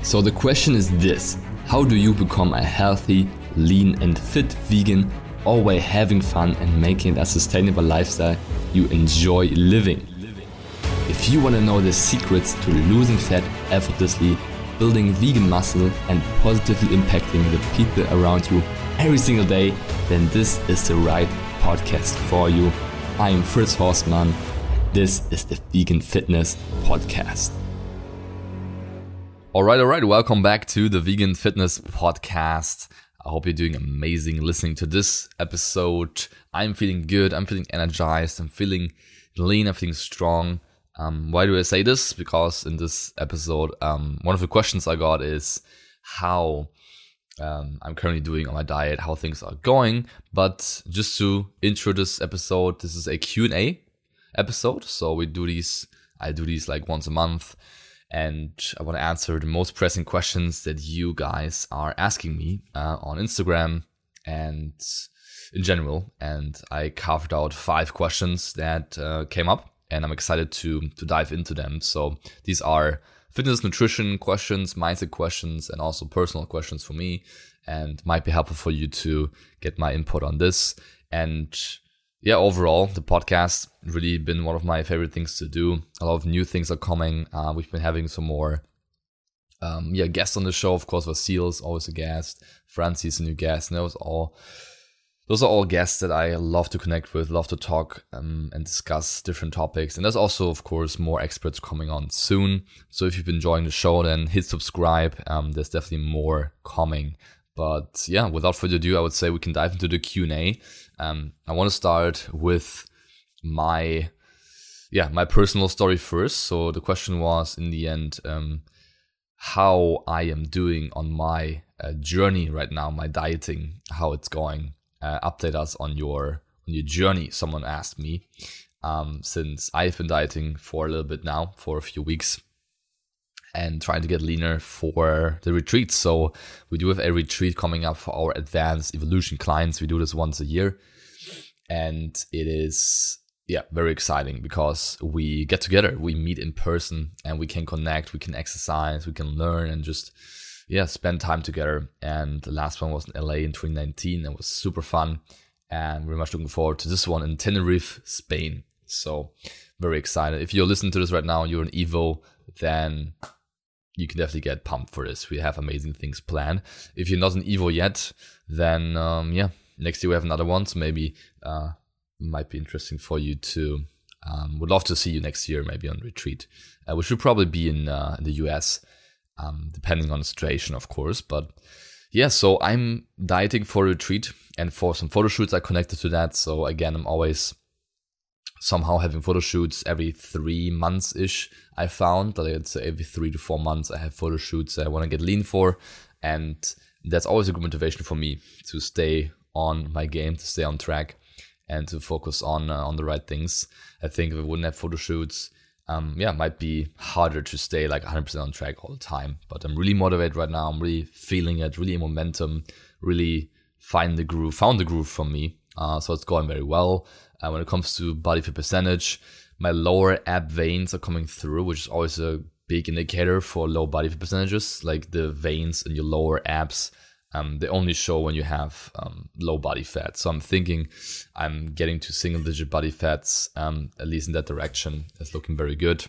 So the question is this: how do you become a healthy, lean and fit vegan, all while having fun and making it a sustainable lifestyle you enjoy living? If you want to know the secrets to losing fat effortlessly, building vegan muscle and positively impacting the people around you every single day, then this is the right podcast for you. I'm Fritz Horstmann. This is the Vegan Fitness Podcast. All right. Welcome back to the Vegan Fitness Podcast. I hope you're doing amazing listening to this episode. I'm feeling good. I'm feeling energized. I'm feeling lean. I'm feeling strong. Why do I say this? Because in this episode, one of the questions I got is how I'm currently doing on my diet, how things are going. But just to intro this episode, this is a Q&A episode. So I do these like once a month. And I want to answer the most pressing questions that you guys are asking me on Instagram and in general. And I carved out 5 questions that came up, and I'm excited to dive into them. So these are fitness, nutrition questions, mindset questions, and also personal questions for me, and might be helpful for you to get my input on this. And yeah, overall, the podcast really been one of my favorite things to do. A lot of new things are coming. We've been having some more guests on the show. Of course, Vasile's always a guest. Francie's a new guest. And those are all guests that I love to connect with, love to talk and discuss different topics. And there's also, of course, more experts coming on soon. So if you've been enjoying the show, then hit subscribe. There's definitely more coming. But yeah, without further ado, I would say we can dive into the Q&A. I want to start with my personal story first. So the question was, in the end, how I am doing on my journey right now, my dieting, how it's going. Update us on your journey, someone asked me, since I've been dieting for a little bit now, for a few weeks, and trying to get leaner for the retreat. So we do have a retreat coming up for our advanced evolution clients. We do this once a year, and it is very exciting because we get together, we meet in person, and we can connect, we can exercise, we can learn, and just spend time together. And the last one was in LA in 2019. It was super fun, and we're much looking forward to this one in Tenerife, Spain. So very excited. If you're listening to this right now, you're an Evo, then you can definitely get pumped for this. We have amazing things planned. If you're not an Evo yet, then next year we have another one. So maybe it might be interesting for you to. Would love to see you next year, maybe on retreat, which should probably be in the US. Depending on the situation, of course. But so I'm dieting for a retreat and for some photo shoots I connected to that. So again, I'm always somehow having photo shoots every 3 months-ish. I found that it's every 3 to 4 months I have photo shoots I want to get lean for. And that's always a good motivation for me to stay on my game, to stay on track, and to focus on the right things. I think if I wouldn't have photo shoots, it might be harder to stay like 100% on track all the time. But I'm really motivated right now. I'm really feeling it, really in momentum, really found the groove for me. So it's going very well. When it comes to body fat percentage, my lower ab veins are coming through, which is always a big indicator for low body fat percentages. Like the veins in your lower abs, they only show when you have low body fat. So I'm thinking I'm getting to single digit body fats, at least in that direction. It's looking very good.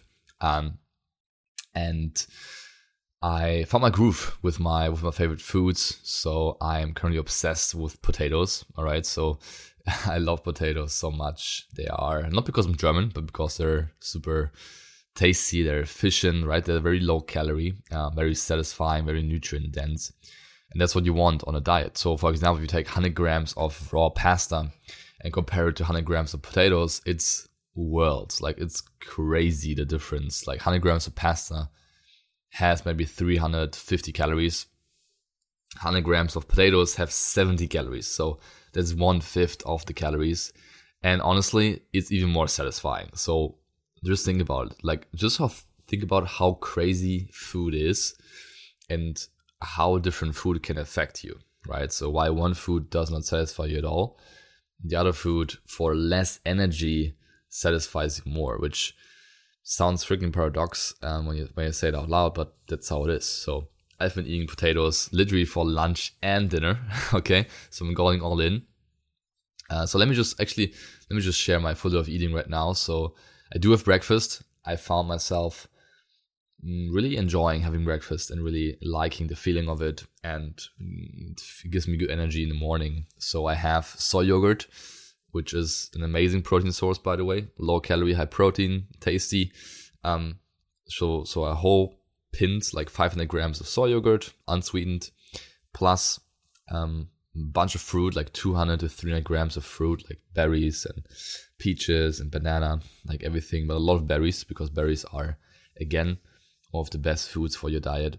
And I found my groove with my favorite foods. So I'm currently obsessed with potatoes. All right. So I love potatoes so much. They are, not because I'm German, but because they're super tasty. They're efficient, right? They're very low calorie, very satisfying, very nutrient dense. And that's what you want on a diet. So for example, if you take 100 grams of raw pasta and compare it to 100 grams of potatoes, it's worlds. Like, it's crazy, the difference. Like 100 grams of pasta has maybe 350 calories. 100 grams of potatoes have 70 calories. So that's 1/5 of the calories. And honestly, it's even more satisfying. So just think about it. Like, think about how crazy food is and how different food can affect you, right? So why one food does not satisfy you at all, the other food for less energy satisfies you more, which sounds freaking paradox when you say it out loud, but that's how it is. So I've been eating potatoes literally for lunch and dinner. Okay, so I'm going all in. So let me just share my photo of eating right now. So I do have breakfast. I found myself really enjoying having breakfast and really liking the feeling of it, and it gives me good energy in the morning. So I have soy yogurt, which is an amazing protein source, by the way. Low calorie, high protein, tasty. So a whole pint, like 500 grams of soy yogurt, unsweetened, plus bunch of fruit, like 200 to 300 grams of fruit, like berries and peaches and banana, like everything, but a lot of berries, because berries are, again, one of the best foods for your diet.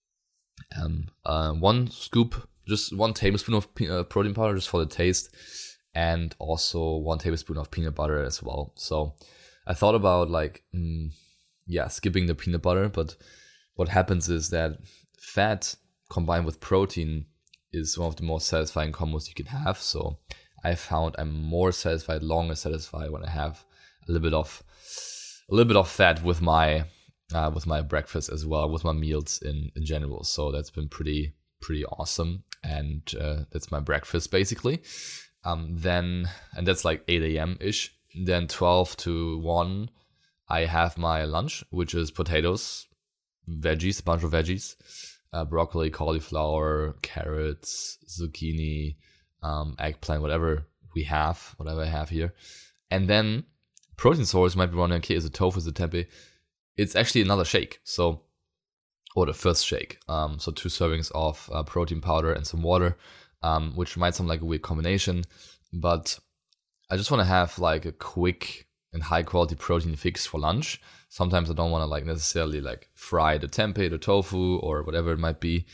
One scoop, just 1 tablespoon of protein powder, just for the taste, and also 1 tablespoon of peanut butter as well. So I thought about skipping the peanut butter, but what happens is that fat combined with protein is one of the most satisfying combos you can have. So I found I'm more satisfied, longer satisfied when I have a little bit of fat with my breakfast as well, with my meals in general. So that's been pretty awesome, and that's my breakfast basically. Then that's like 8 a.m. ish. Then 12 to 1, I have my lunch, which is potatoes, veggies, a bunch of veggies, broccoli, cauliflower, carrots, zucchini, eggplant, whatever I have here. And then protein source might be wondering, okay, is it tofu, is it tempeh? It's actually another shake. Or the first shake. So 2 servings of protein powder and some water, which might sound like a weird combination, but I just want to have like a quick and high quality protein fix for lunch. Sometimes I don't want to like necessarily like fry the tempeh, the tofu, or whatever it might be.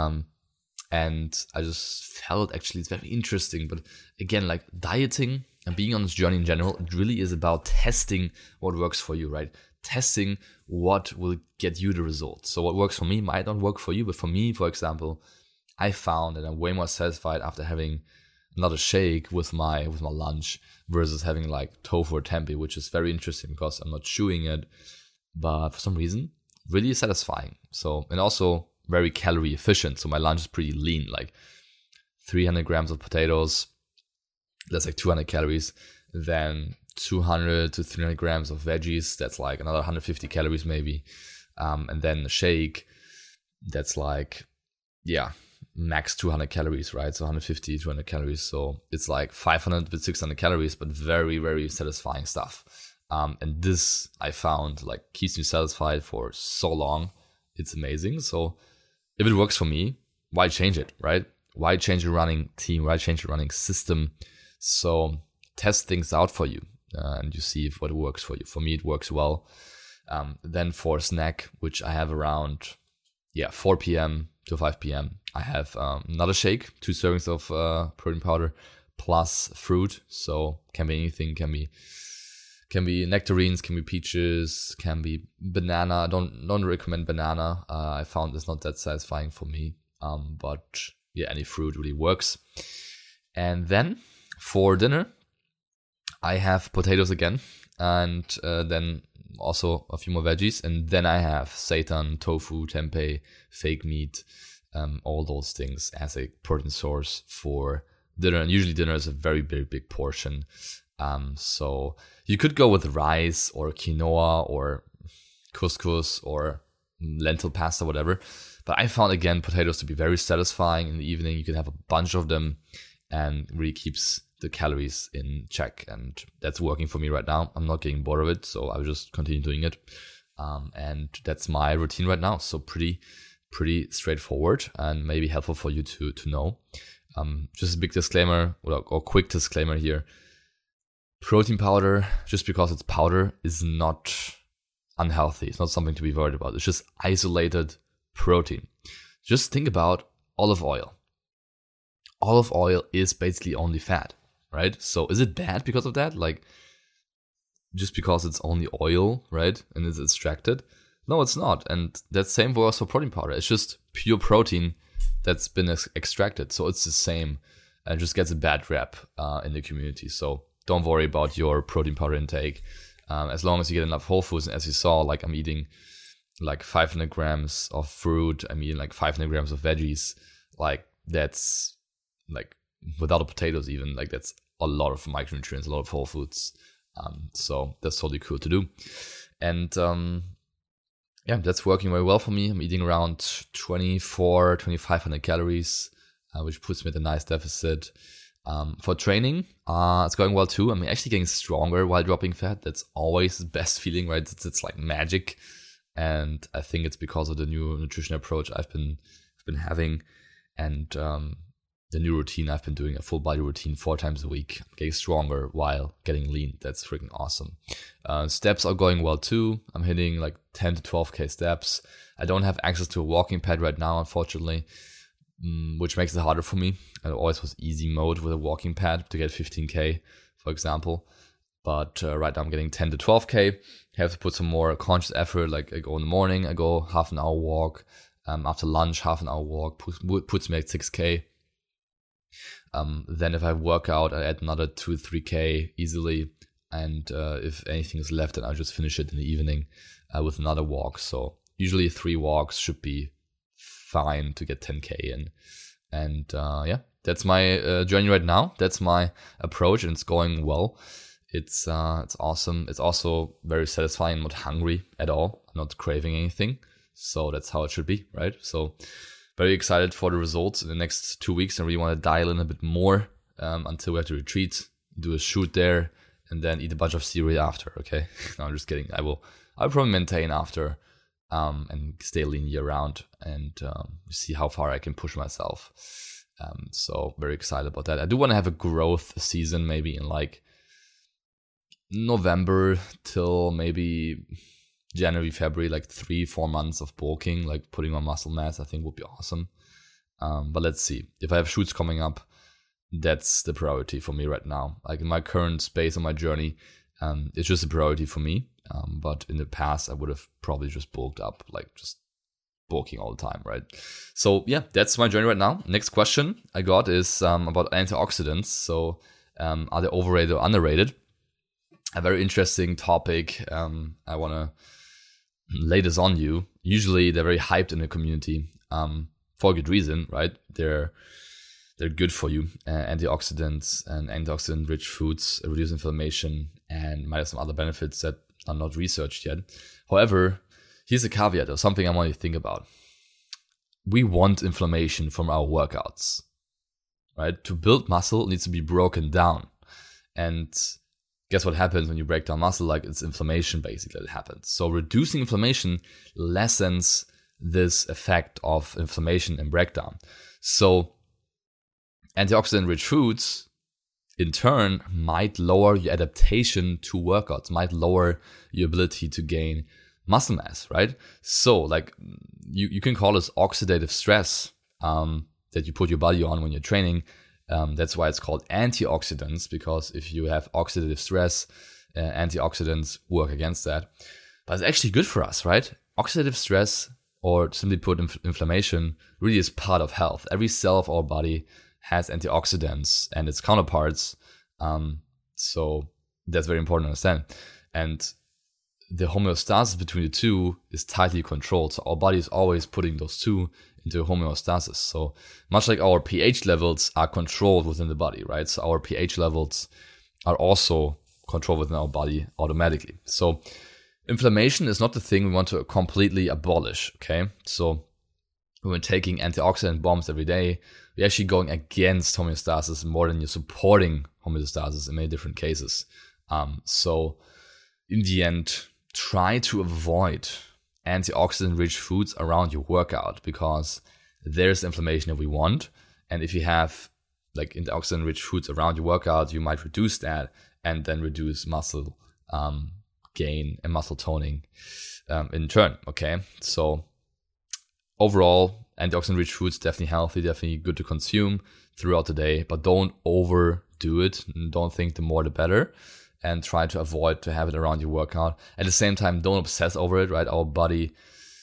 And I just felt actually it's very interesting. But again, like dieting and being on this journey in general, it really is about testing what works for you, right? Testing what will get you the results. So what works for me might not work for you, but for me, for example, I found that I'm way more satisfied after having another shake with my lunch versus having like tofu or tempeh, which is very interesting because I'm not chewing it, but for some reason, really satisfying. So, and also very calorie efficient. So my lunch is pretty lean, like 300 grams of potatoes, that's like 200 calories. Then 200 to 300 grams of veggies, that's like another 150 calories maybe. And then a shake, that's like, max 200 calories, right? So 150, 200 calories. So it's like 500 to 600 calories, but very, very satisfying stuff. And this I found like keeps me satisfied for so long. It's amazing. So if it works for me, why change it, right? Why change your running team? Why change your running system? So test things out for you and you see if what works for you. For me, it works well. Then for snack, which I have around 4 p.m. to 5 p.m., I have another shake, 2 servings of protein powder plus fruit. So can be anything, can be nectarines, can be peaches, can be banana. Don't recommend banana. I found it's not that satisfying for me. But any fruit really works. And then for dinner, I have potatoes again, and then also a few more veggies, and then I have seitan, tofu, tempeh, fake meat, all those things as a protein source for dinner. And usually dinner is a very, very big portion. So you could go with rice or quinoa or couscous or lentil pasta, whatever. But I found, again, potatoes to be very satisfying in the evening. You can have a bunch of them and really keeps the calories in check. And that's working for me right now. I'm not getting bored of it, so I'll just continue doing it. And that's my routine right now. So pretty straightforward and maybe helpful for you to know. Just a big disclaimer or quick disclaimer here. Protein powder, just because it's powder, is not unhealthy. It's not something to be worried about. It's just isolated protein. Just think about olive oil. Olive oil is basically only fat, right? So is it bad because of that? Like, just because it's only oil, right? And it's extracted? No, it's not. And that same works for protein powder. It's just pure protein that's been extracted. So it's the same and just gets a bad rep in the community. So don't worry about your protein powder intake. As long as you get enough whole foods. And as you saw, like I'm eating like 500 grams of fruit. I mean, like 500 grams of veggies. Like that's like without the potatoes even, like that's a lot of micronutrients, a lot of whole foods. So that's totally cool to do. And yeah, that's working very well for me. I'm eating around 2,500 calories, which puts me at a nice deficit. For training, it's going well too. I'm actually getting stronger while dropping fat. That's always the best feeling, right? It's like magic. And I think it's because of the new nutrition approach I've been having, and the new routine I've been doing, a full body routine 4 times a week, getting stronger while getting lean. That's freaking awesome. Steps are going well too. I'm hitting like 10 to 12K steps. I don't have access to a walking pad right now, unfortunately, which makes it harder for me. I always was easy mode with a walking pad to get 15K, for example. But right now I'm getting 10 to 12K. I have to put some more conscious effort. Like I go in the morning, I go half an hour walk. After lunch, half an hour walk puts me at 6K. Then if I work out, I add another 2-3K easily. And if anything is left, then I'll just finish it in the evening with another walk. So usually 3 walks should be fine to get 10K in. And yeah, that's my journey right now. That's my approach, and it's going well. It's awesome. It's also very satisfying. I'm not hungry at all. I'm not craving anything. So that's how it should be, right? So very excited for the results in the next 2 weeks. I really want to dial in a bit more until we have to retreat, do a shoot there, and then eat a bunch of cereal after, okay? No, I'm just kidding. I'll probably maintain after and stay lean year round and see how far I can push myself. So very excited about that. I do want to have a growth season maybe in like November till maybe January, February, like 3-4 months of bulking, like putting on muscle mass, I think would be awesome. But let's see. If I have shoots coming up, that's the priority for me right now. Like in my current space on my journey, it's just a priority for me. But in the past, I would have probably just bulked up, like just bulking all the time, right? So yeah, that's my journey right now. Next question I got is about antioxidants. So are they overrated or underrated? A very interesting topic. I want to lay this on you. Usually they're very hyped in the community for a good reason, right? They're good for you. Antioxidants and antioxidant-rich foods reduce inflammation and might have some other benefits that are not researched yet. However, here's a caveat or something I want you to think about. We want inflammation from our workouts, right? To build muscle, it needs to be broken down. And guess what happens when you break down muscle? Like it's inflammation basically that happens. So reducing inflammation lessens this effect of inflammation and breakdown. So antioxidant-rich foods in turn might lower your adaptation to workouts, might lower your ability to gain muscle mass, right? So like you can call this oxidative stress that you put your body on when you're training. That's why it's called antioxidants, because if you have oxidative stress, antioxidants work against that. But it's actually good for us, right? Oxidative stress, or simply put, inflammation, really is part of health. Every cell of our body has antioxidants and its counterparts. So that's very important to understand. And the homeostasis between the two is tightly controlled. So our body is always putting those two into homeostasis. So much like our pH levels are controlled within the body, right? So our pH levels are also controlled within our body automatically. So inflammation is not the thing we want to completely abolish, okay? So when we're taking antioxidant bombs every day, we're actually going against homeostasis more than you're supporting homeostasis in many different cases. So in the end, try to avoid antioxidant-rich foods around your workout, because there's inflammation that we want. And if you have like antioxidant-rich foods around your workout, you might reduce that and then reduce muscle gain and muscle toning in turn, okay? So overall, antioxidant-rich foods, definitely healthy, definitely good to consume throughout the day, but don't overdo it. Don't think the more the better. And try to avoid to have it around your workout. At the same time, don't obsess over it, right? Our body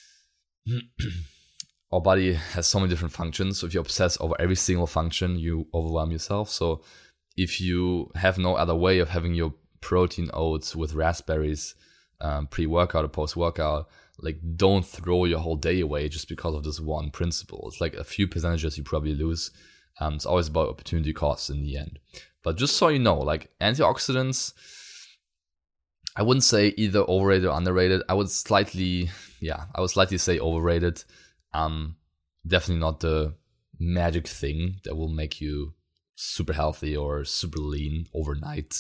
has so many different functions. So if you obsess over every single function, you overwhelm yourself. So if you have no other way of having your protein oats with raspberries pre-workout or post-workout, like don't throw your whole day away just because of this one principle. It's like a few percentages you probably lose. It's always about opportunity costs in the end. But just so you know, like antioxidants, I wouldn't say either overrated or underrated. I would slightly say overrated. Definitely not the magic thing that will make you super healthy or super lean overnight.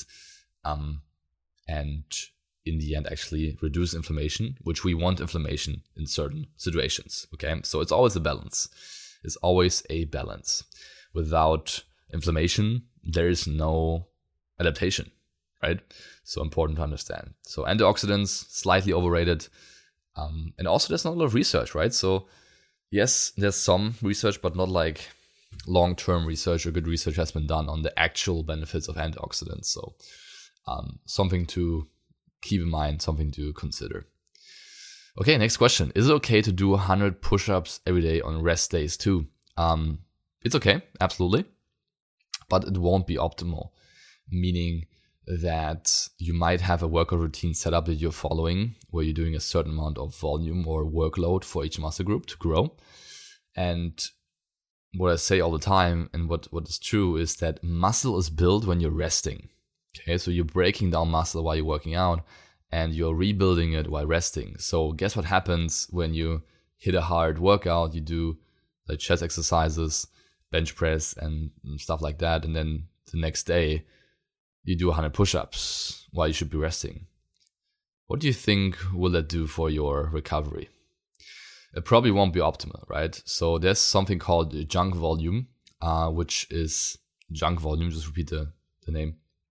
And in the end actually reduce inflammation, which we want inflammation in certain situations. Okay, so it's always a balance. It's always a balance. Without inflammation, there is no adaptation, right? So important to understand. So antioxidants, slightly overrated. And also there's not a lot of research, right? So yes, there's some research, but not like long-term research or good research has been done on the actual benefits of antioxidants. So something to keep in mind, something to consider. Okay, next question. Is it okay to do 100 push-ups every day on rest days too? It's okay, absolutely. But it won't be optimal, meaning that you might have a workout routine set up that you're following where you're doing a certain amount of volume or workload for each muscle group to grow. And what I say all the time and what is true is that muscle is built when you're resting. Okay, so you're breaking down muscle while you're working out and you're rebuilding it while resting. So guess what happens when you hit a hard workout? You do like chest exercises, bench press and stuff like that. And then the next day you do 100 push-ups while you should be resting. What do you think will that do for your recovery? It probably won't be optimal, right? So there's something called junk volume, which is junk volume, just repeat the name,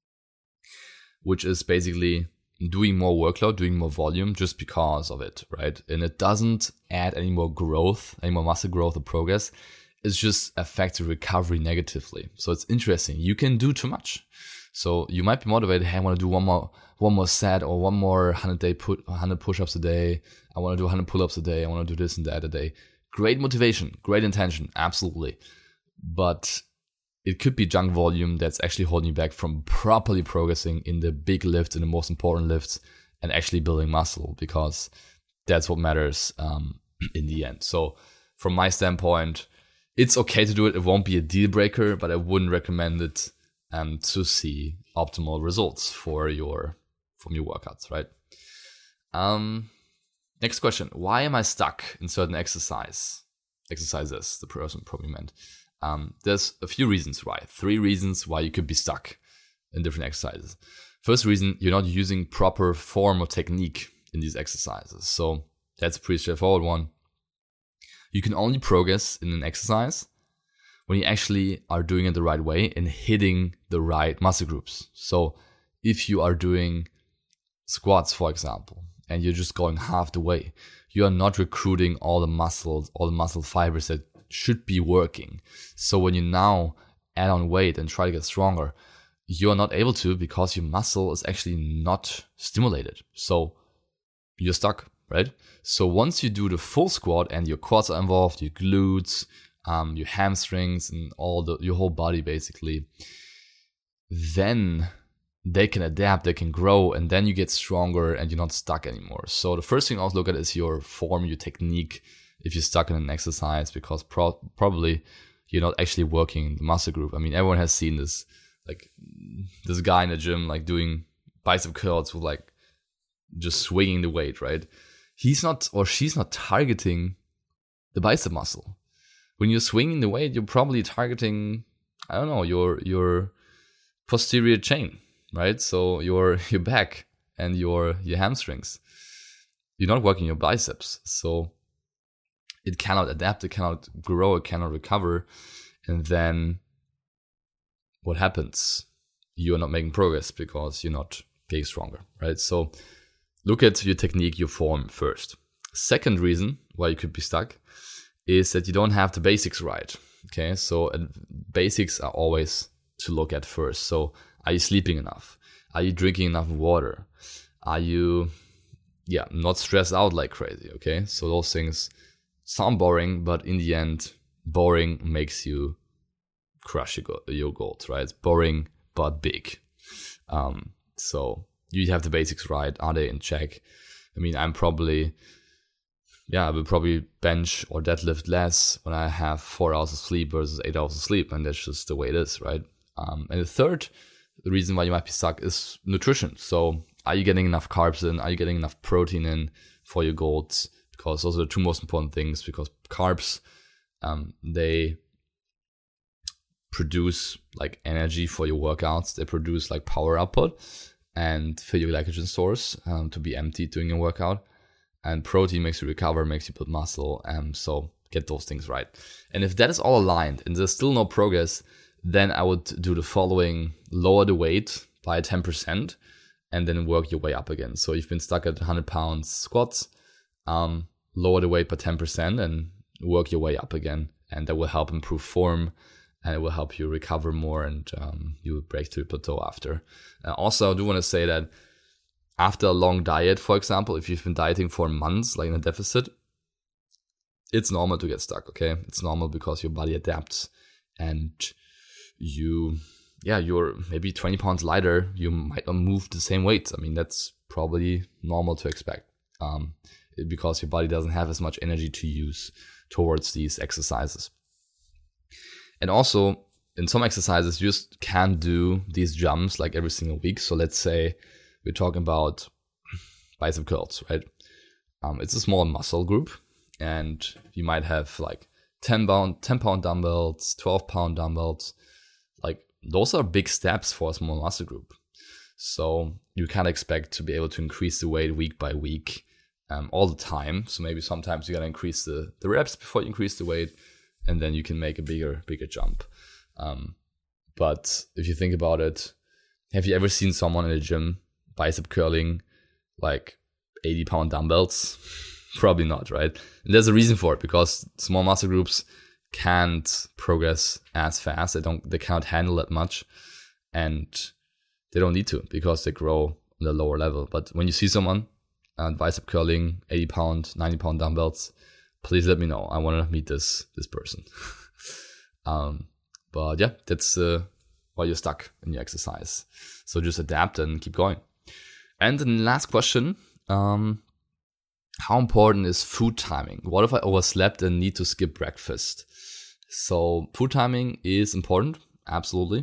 which is basically doing more workload, doing more volume just because of it, right? And it doesn't add any more growth, any more muscle growth or progress. It just affects your recovery negatively. So it's interesting. You can do too much. So you might be motivated, hey, I want to do one more set or one more 100 push-ups a day. I want to do 100 pull-ups a day. I want to do this and that a day. Great motivation, great intention, absolutely. But it could be junk volume that's actually holding you back from properly progressing in the big lifts and the most important lifts and actually building muscle, because that's what matters in the end. So from my standpoint, it's okay to do it. It won't be a deal breaker, but I wouldn't recommend it to see optimal results from your workouts, right? Next question. Why am I stuck in certain exercises? The person probably meant. There's a few reasons why. 3 reasons why you could be stuck in different exercises. First reason, you're not using proper form or technique in these exercises. So that's a pretty straightforward one. You can only progress in an exercise when you actually are doing it the right way and hitting the right muscle groups. So if you are doing squats, for example, and you're just going half the way, you are not recruiting all the muscles, all the muscle fibers that should be working. So when you now add on weight and try to get stronger, you're not able to because your muscle is actually not stimulated. So you're stuck, right? So once you do the full squat and your quads are involved, your glutes, your hamstrings and your whole body basically, then they can adapt, they can grow, and then you get stronger and you're not stuck anymore. So the first thing I always look at is your form, your technique, if you're stuck in an exercise, because probably you're not actually working the muscle group. I mean, everyone has seen this, like this guy in the gym, like doing bicep curls with like just swinging the weight, right? He's not, or she's not targeting the bicep muscle. When you're swinging the weight, you're probably targeting, I don't know, your posterior chain, right? So your back and your hamstrings. You're not working your biceps. So it cannot adapt, it cannot grow, it cannot recover. And then what happens? You're not making progress because you're not getting stronger, right? So look at your technique, your form first. Second reason why you could be stuck is that you don't have the basics right. Okay, so basics are always to look at first. So are you sleeping enough? Are you drinking enough water? Are you not stressed out like crazy? Okay, so those things sound boring, but in the end, boring makes you crush your goals, right? It's boring but big. So you have the basics right. Are they in check? I mean, I'm probably I will probably bench or deadlift less when I have 4 hours of sleep versus 8 hours of sleep. And that's just the way it is, right? And the third reason why you might be stuck is nutrition. So are you getting enough carbs in? Are you getting enough protein in for your goals? Because those are the two most important things, because carbs, they produce like energy for your workouts. They produce like power output and fill your glycogen stores to be empty during your workout. And protein makes you recover, makes you build muscle. So get those things right. And if that is all aligned and there's still no progress, then I would do the following: lower the weight by 10% and then work your way up again. So you've been stuck at 100 pounds squats, lower the weight by 10% and work your way up again. And that will help improve form, and it will help you recover more, and you will break through plateau after. Also, I do want to say that after a long diet, for example, if you've been dieting for months, like in a deficit, it's normal to get stuck, okay? It's normal because your body adapts, and you're maybe 20 pounds lighter. You might not move the same weight. I mean, that's probably normal to expect because your body doesn't have as much energy to use towards these exercises. And also, in some exercises, you just can't do these jumps like every single week. So let's say we're talking about bicep curls, right? It's a small muscle group, and you might have like 10 pound dumbbells, 12 pound dumbbells. Like those are big steps for a small muscle group. So you can't expect to be able to increase the weight week by week all the time. So maybe sometimes you gotta increase the reps before you increase the weight, and then you can make a bigger jump. But if you think about it, have you ever seen someone in a gym bicep curling like 80 pound dumbbells? Probably not, right? And there's a reason for it, because small muscle groups can't progress as fast. They can't handle that much, and they don't need to because they grow on the lower level. But when you see someone bicep curling 80 pound, 90 pound dumbbells, please let me know. I want to meet this person. But yeah, that's why you're stuck in your exercise. So just adapt and keep going. And the last question, how important is food timing? What if I overslept and need to skip breakfast? So food timing is important, absolutely,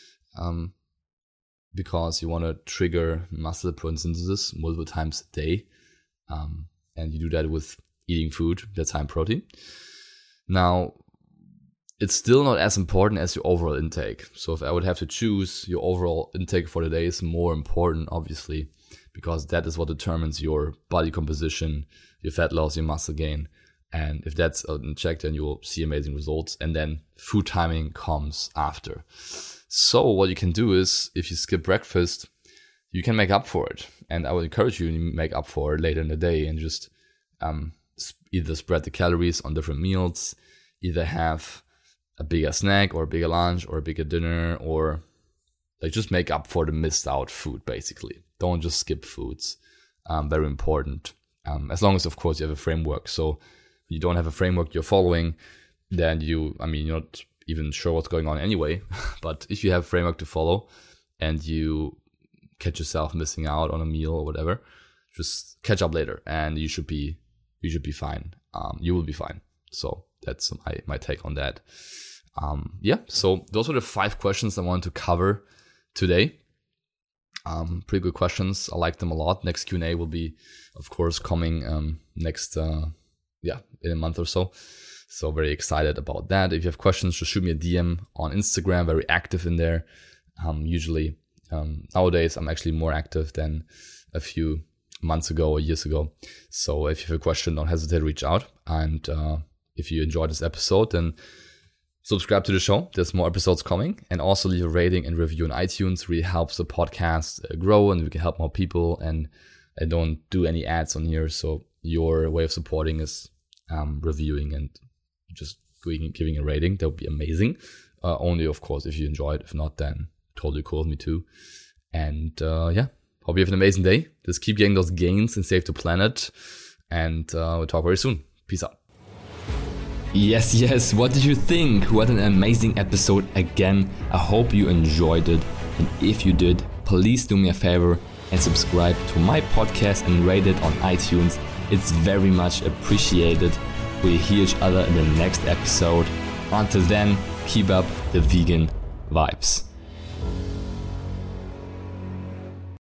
because you want to trigger muscle protein synthesis multiple times a day, and you do that with eating food that's high in protein. Now, it's still not as important as your overall intake. So if I would have to choose, your overall intake for the day is more important, obviously, because that is what determines your body composition, your fat loss, your muscle gain. And if that's in check, then you will see amazing results. And then food timing comes after. So what you can do is, if you skip breakfast, you can make up for it. And I would encourage you to make up for it later in the day, and just either spread the calories on different meals, either have a bigger snack or a bigger lunch or a bigger dinner, or like just make up for the missed out food, basically. Don't just skip foods. Very important. As long as, of course, you have a framework. So you don't have a framework you're following, then you're not even sure what's going on anyway. But if you have a framework to follow and you catch yourself missing out on a meal or whatever, just catch up later and you should be fine. You will be fine. So that's my take on that. So those were the 5 questions I wanted to cover today. Pretty good questions. I like them a lot. Next Q&A will be, of course, coming next in a month or so. So very excited about that. If you have questions, just shoot me a DM on Instagram. Very active in there. Usually nowadays I'm actually more active than a few months ago or years ago. So if you have a question, don't hesitate to reach out. And if you enjoyed this episode, then subscribe to the show. There's more episodes coming. And also leave a rating and review on iTunes. Really helps the podcast grow, and we can help more people. And I don't do any ads on here. So your way of supporting is reviewing and just giving a rating. That would be amazing. Only, of course, if you enjoy it. If not, then totally cool with me too. And hope you have an amazing day. Just keep getting those gains and save the planet. And we'll talk very soon. Peace out. Yes. What did you think? What an amazing episode again. I hope you enjoyed it. And if you did, please do me a favor and subscribe to my podcast and rate it on iTunes. It's very much appreciated. We'll hear each other in the next episode. Until then, keep up the vegan vibes.